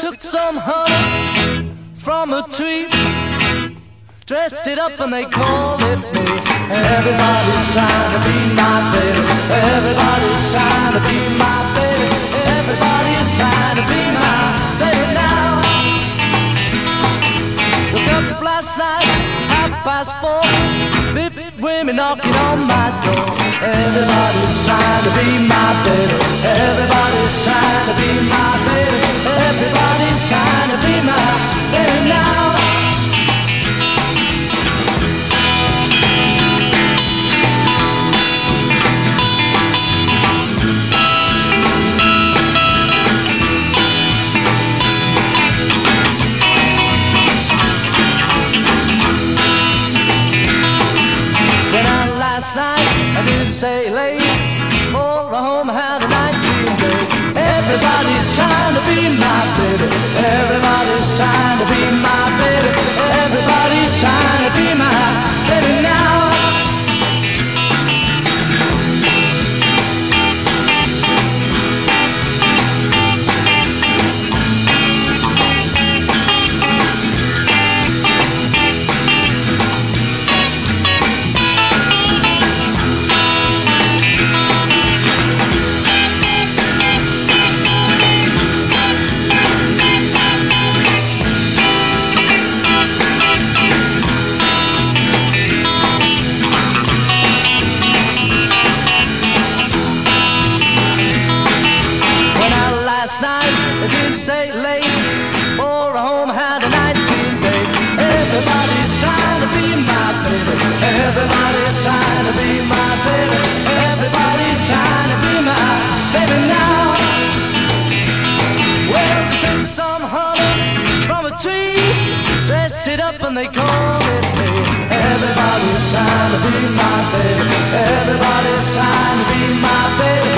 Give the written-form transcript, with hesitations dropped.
took some honey from a tree, dressed it up and they called it me. Everybody's trying to be my baby. Everybody's trying to be my baby. Everybody's trying to be my baby now. Woke up last night, 4:30, 50 women knocking on my door. Everybody's trying to be my baby. Everybody's trying to be my baby. Everybody's trying to be my baby now. Last night, I didn't say late, for a home I had a 19 day. Everybody's trying to be my baby. Everybody's trying to be my baby. Everybody's trying to be my baby now. Last night, I didn't stay late, for a home I had a 19 day. Everybody's trying to be my baby. Everybody's trying to be my baby. Everybody's trying to be my baby now. Well, we took some honey from a tree, dressed it up and they called it me. Everybody's trying to be my baby. Everybody's trying to be my baby.